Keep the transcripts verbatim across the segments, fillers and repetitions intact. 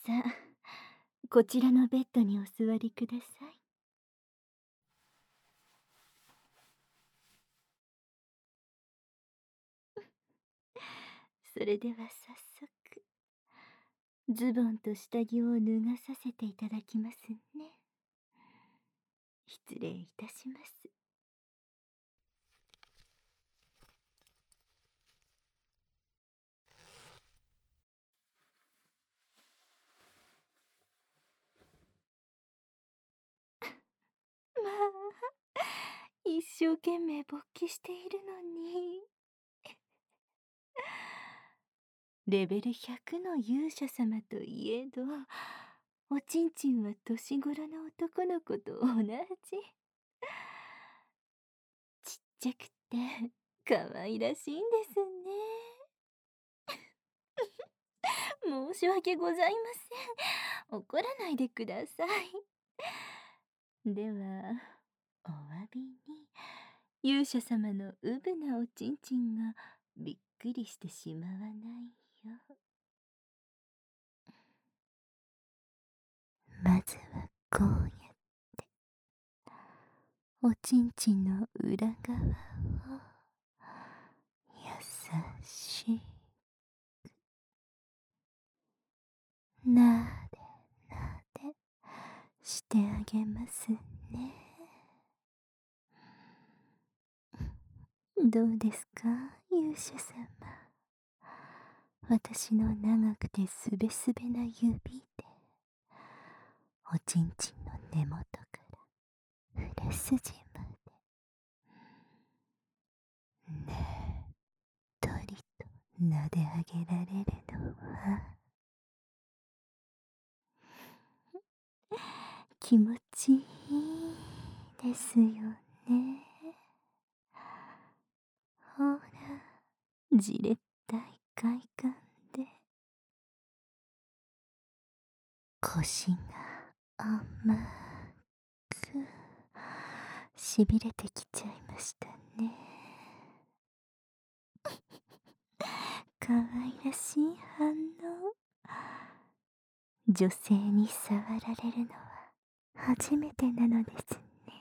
あ、こちらのベッドにお座りください。それでは早速、ズボンと下着を脱がさせていただきますね。失礼いたします。まあ、一生懸命勃起しているのに。レベルひゃくの勇者様といえど、おちんちんは年頃の男の子と同じ。ちっちゃくて可愛らしいんですね。申し訳ございません。怒らないでください。では、お詫びに、勇者様のうぶなおちんちんがびっくりしてしまわないよ。まずはこうやっておちんちんの裏側を優しくなでなでしてあげますね。どうですか、勇者様。私の長くてすべすべな指でおちんちんの根元から売れ筋までねっとりと撫で上げられるのは気持ちいいですよね。ほら、じれったい快感で腰が甘くしびれてきちゃいましたね。かわいらしい反応。女性に触られるのは初めてなのですね。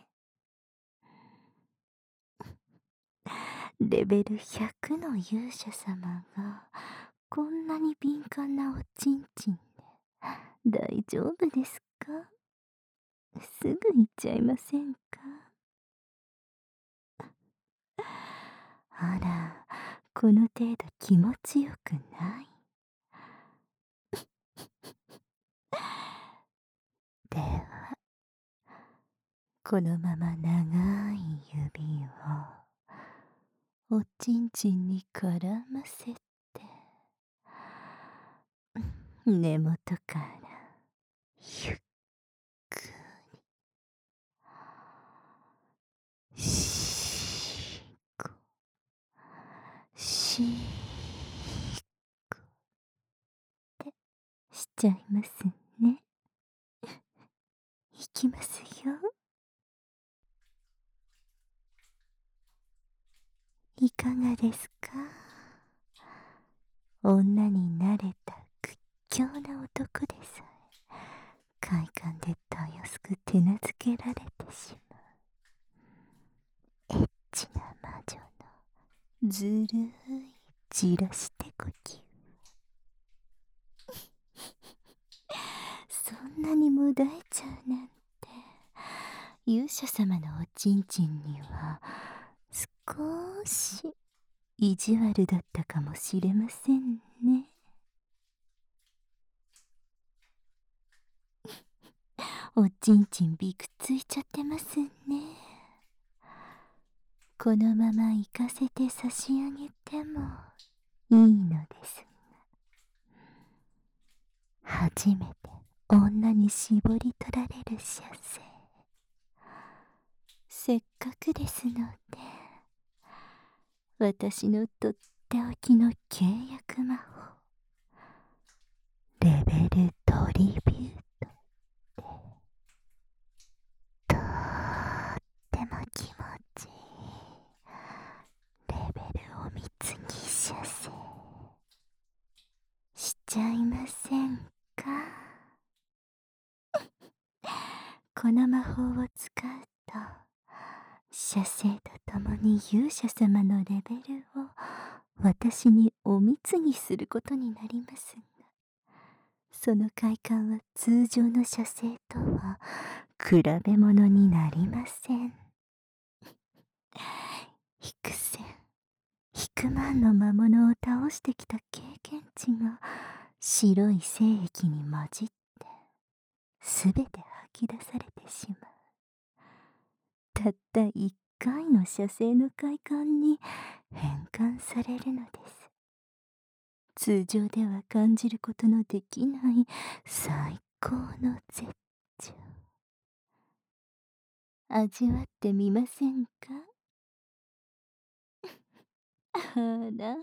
レベルひゃくの勇者様がこんなに敏感なおちんちんで大丈夫ですか？すぐ行っちゃいませんか？あら、この程度気持ちよくない。では、このまま長い指をおちんちんに絡ませて根元からゆっくりしーこしーこってしちゃいますね。いきますよ。いかがですか？女に慣れた屈強な男でさえ快感でたやすく手なずけられてしまうエッチな魔女のずるいじらして呼吸。そんなにもだえちゃうなんて、勇者様のおちんちんには少し意地悪だったかもしれませんね。おちんちんびくついちゃってますね。このまま行かせて差し上げてもいいのですが、初めて女に絞り取られる射精。せっかくですので、私のとっておきの契約魔法、レベルトリビュートでとっても気持ちいいレベルを貢ぎ射精しちゃいませんか？ この魔法を使うと、写生とともに勇者様のレベルを私にお貢ぎすることになりますが、その快感は通常の写生とは比べ物になりません。幾千幾万の魔物を倒してきた経験値が白い精液に混じってすべて吐き出されてしまう。たった一回の射精の快感に変換されるのです。通常では感じることのできない最高の絶頂。味わってみませんか？あら、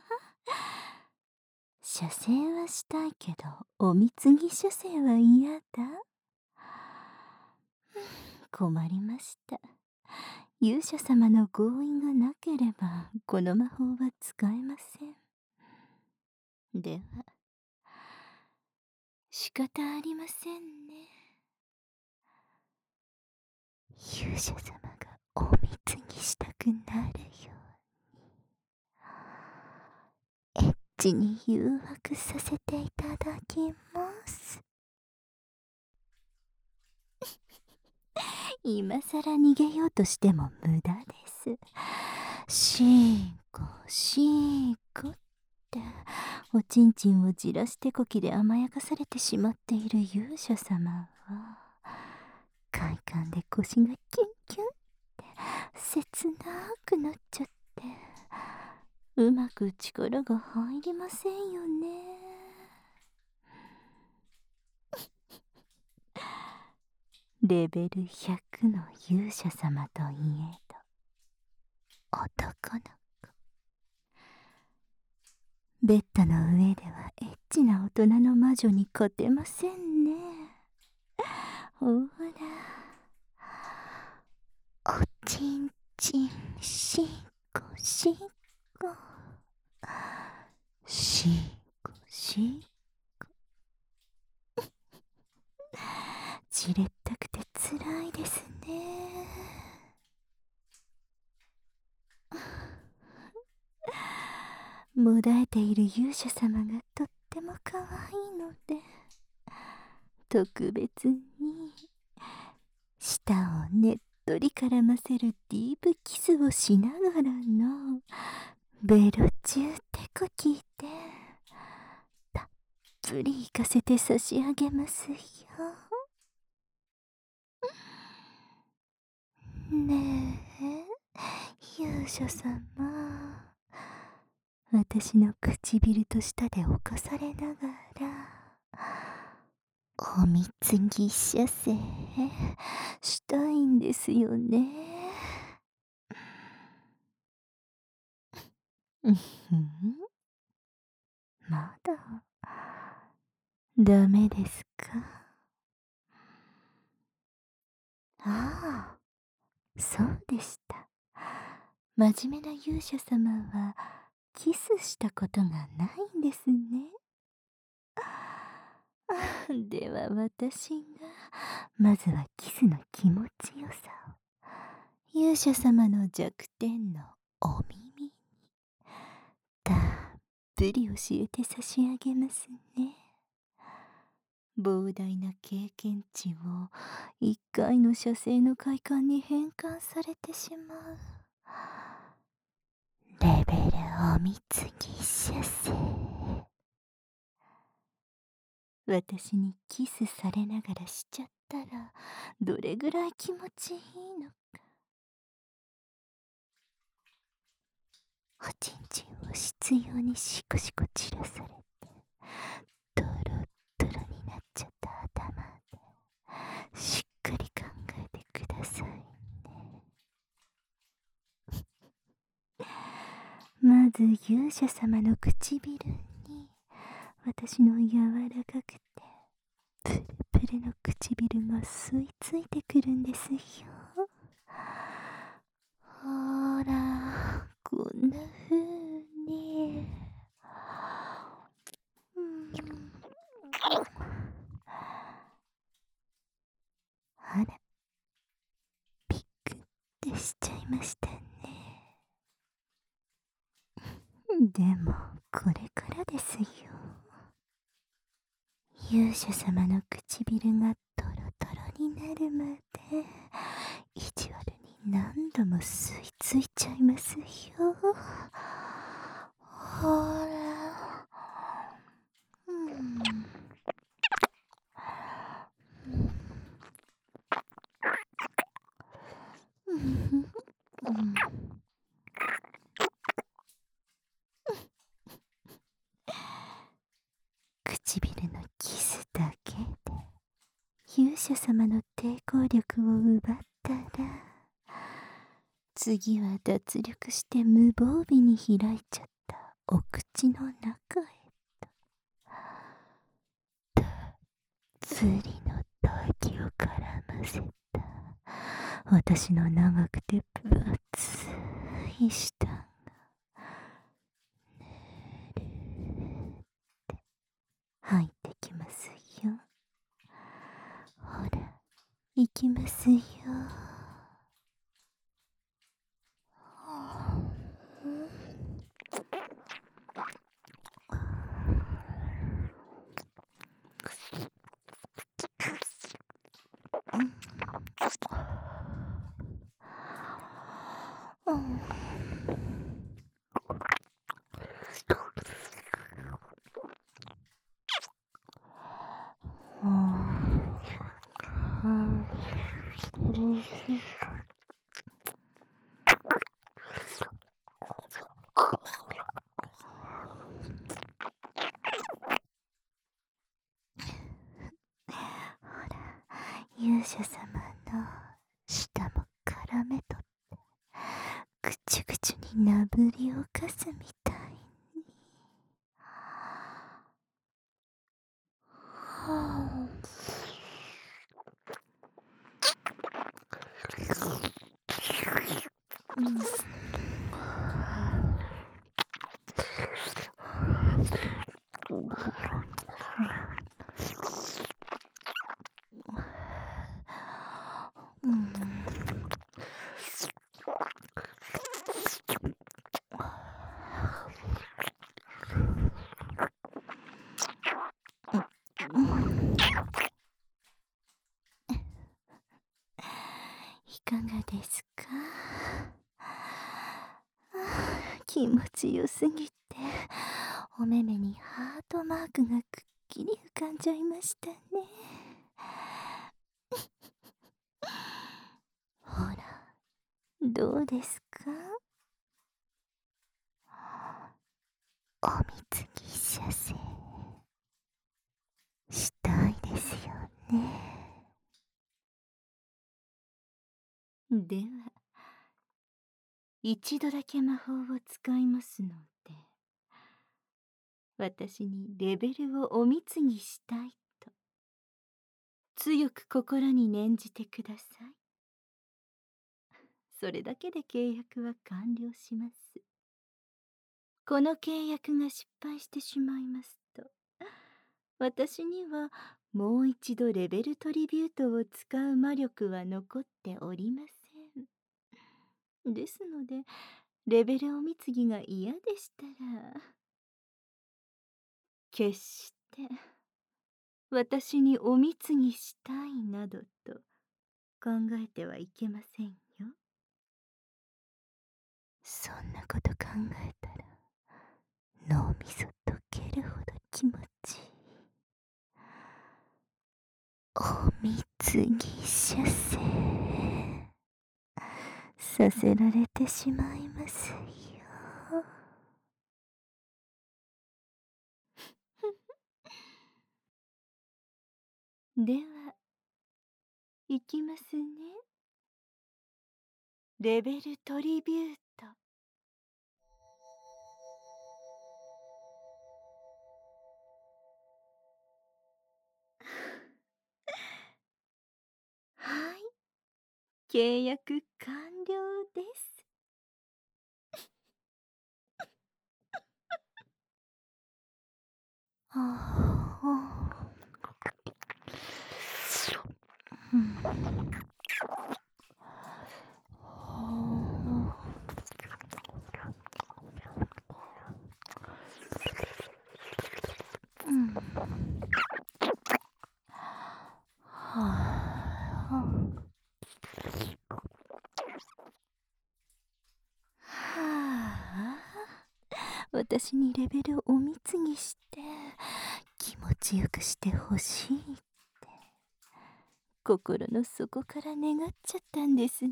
射精はしたいけどお貢ぎ射精は嫌だ。困りました。勇者様の合意がなければこの魔法は使えません。では仕方ありませんね。勇者様がお貢ぎしたくなるようにエッチに誘惑させていただきます。今さら逃げようとしても無駄です。シーコシーコっておちんちんをじらしてこきで甘やかされてしまっている勇者様は快感で腰がキュンキュンって切なくなっちゃってうまく力が入りませんよね。レベルひゃくの勇者様といえど男の子。ベッドの上ではエッチな大人の魔女に勝てませんね。ほらおちんちんしっこしっこしっこしっこじれったくてつらいですね。もだえている勇者様がとっても可愛いので特別に舌をねっとり絡ませるディープキスをしながらのベロチューテコキでたっぷり行かせて差し上げますよ。ねえ勇者様、私の唇と舌で侵されながらお貢ぎ射精したいんですよね。うんふん、まだダメですか？ああ、そうでした。真面目な勇者様はキスしたことがないんですね。では私がまずはキスの気持ちよさを勇者様の弱点のお耳にたっぷり教えて差し上げますね。膨大な経験値を一回の射精の快感に変換されてしまうレベルお貢ぎ射精。私にキスされながらしちゃったらどれぐらい気持ちいいのか。おちんちんを執拗にシコシコ散らされてドロッドロになっちゃった頭でしっかり考えてくださいね。まず勇者様の唇に私の柔らかくてプルプルの唇が吸い付いてくるんですよ。ほらこんな風に、うん、あらしちゃいましたね。でもこれからですよ。勇者様の唇がトロトロになるまで意地悪に何度も吸い付いちゃいますよ。ほら、うん、うん、うん、唇のキスだけで勇者様の抵抗力を奪ったら、次は脱力して無防備に開いちゃったお口の中へと、たっぷりの唾液を絡ませた私の長くて分厚い舌がぬるって入ってきますよ。ほら、いきますよ。勇者様の舌も絡めとってぐちゅぐちゅになぶりをかすみたいに。はあ、うん、うん、いかがですか？気持ちよすぎてお目目にハートマークがくっきり浮かんじゃいましたね。ほら、どうですか？お水着射精したいですよね。では一度だけ魔法を使いますので、私にレベルをお貢ぎしたいと強く心に念じてください。それだけで契約は完了します。この契約が失敗してしまいますと、私にはもう一度レベルトリビュートを使う魔力は残っておりません。ですので、レベルお貢ぎが嫌でしたら、決して私にお貢ぎしたいなどと考えてはいけませんよ。そんなこと考えたら脳みそ溶けるほど気持ちいい。お貢ぎ射精させられてしまいますよ。では、いきますね。レベルトリビュート。はい、契約完了です。ああ、うん、 私にレベルをお貢ぎして気持ちよくしてほしいって心の底から願っちゃったんですね。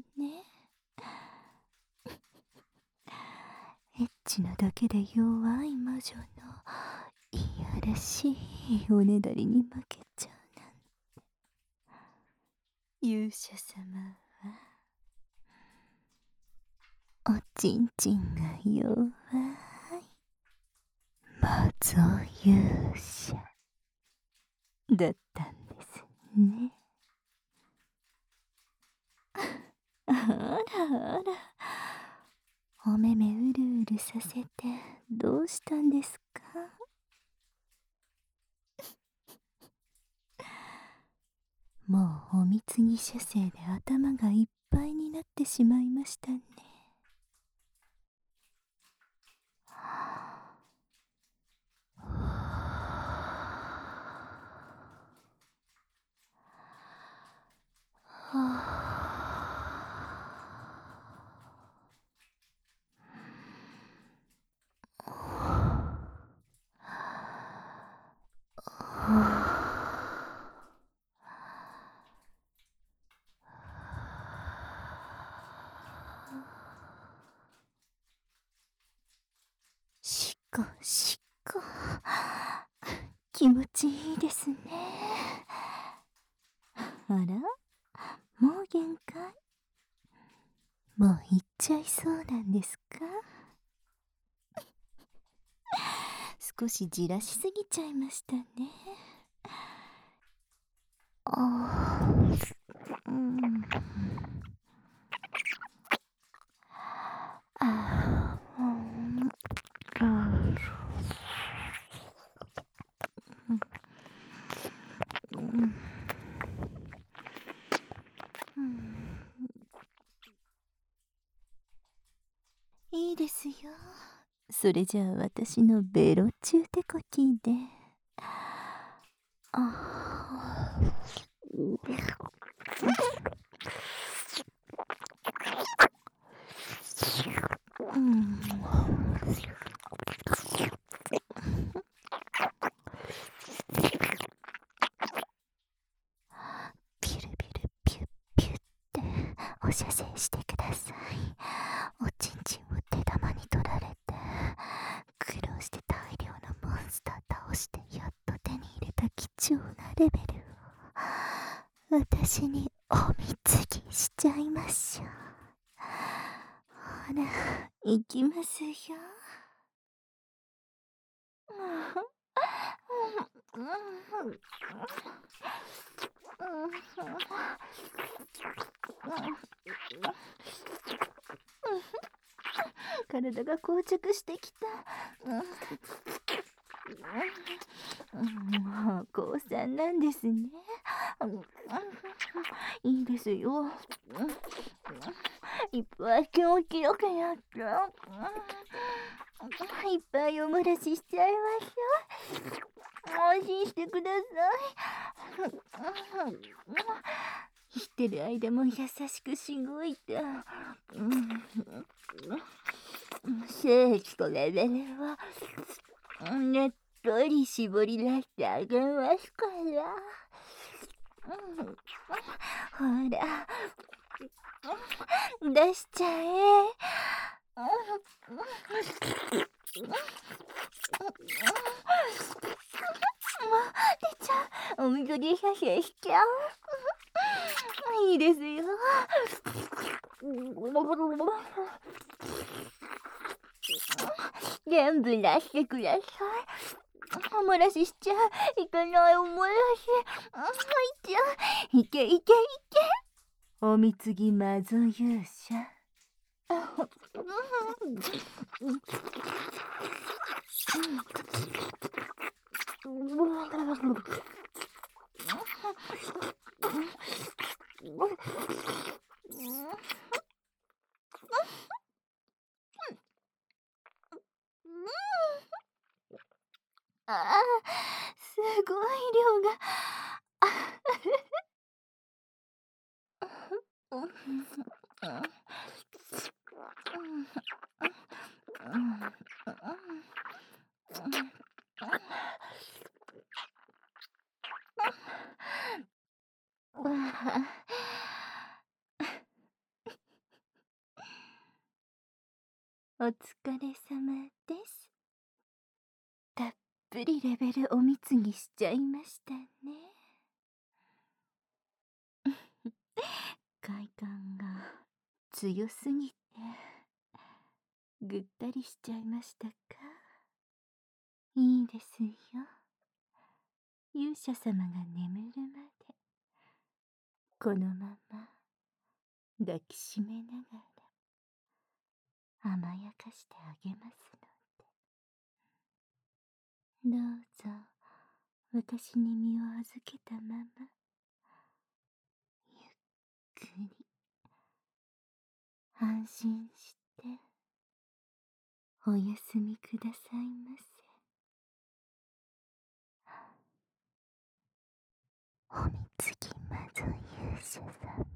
エッチなだけで弱い魔女のいやらしいおねだりに負けちゃうなんて。勇者様はおちんちんが弱い魔女勇者だったんですね。あらあら、お目目うるうるさせてどうしたんですか？もうお貢ぎ射精で頭がいっぱいになってしまいましたね。はしこしこ気持ちいいですね。あら、もう限界？もう行っちゃいそうなんですか？少しじらしすぎちゃいましたね。あー、うん、あー、うん、うん、うん、いいですよ。それじゃあ私のベロチューテコキーで。あー、うん、ピュルピュルピュッピュッってお射精してください。おちんちんを手玉に取られて苦労して大量のモンスター倒してやっと手に入れた貴重なレベルを私にお貢ぎしちゃいましょう。ほら、行きますよ。体が硬着してきた。もう高三なんですね。いいですよ。いっぱい気持ちよくやって。いっぱいお漏らししちゃいましょう。安心してください。生きてる間も優しくしごいて。精液とレベルはねっとり絞り出してあげますから。ほら、出しちゃえ。出ちゃう。お水で射精しちゃう。いいですよ。全部出してください。お漏らししちゃう。いかないお漏らし。いちゃう。いけいけいけ。お貢ぎ魔女勇者。ああ、すごい量が。 わあ。お疲れ様です。たっぷりレベルおみつぎしちゃいましたね。快感が強すぎてぐったりしちゃいましたか。いいですよ。勇者様が眠るまでこのまま抱きしめながら甘やかしてあげますので、どうぞ私に身を預けたままゆっくり安心してお休みくださいませ。おみつぎまぞ勇者様。